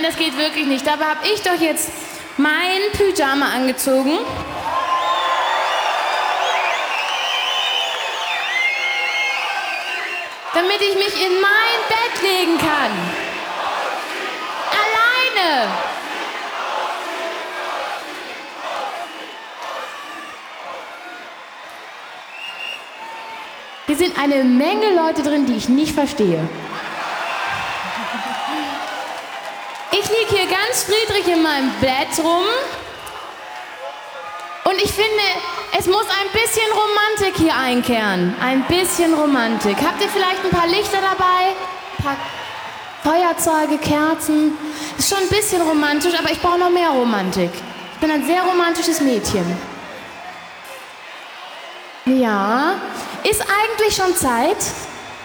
das geht wirklich nicht. Dabei habe ich doch jetzt mein Pyjama angezogen. Damit ich mich in mein Bett legen kann. Alleine. Hier sind eine Menge Leute drin, die ich nicht verstehe. Ich liege hier ganz friedlich in meinem Bett rum und ich finde, es muss ein bisschen Romantik hier einkehren. Ein bisschen Romantik. Habt ihr vielleicht ein paar Lichter dabei? Ein paar Feuerzeuge, Kerzen? Ist schon ein bisschen romantisch, aber ich brauche noch mehr Romantik. Ich bin ein sehr romantisches Mädchen. Ja, ist eigentlich schon Zeit?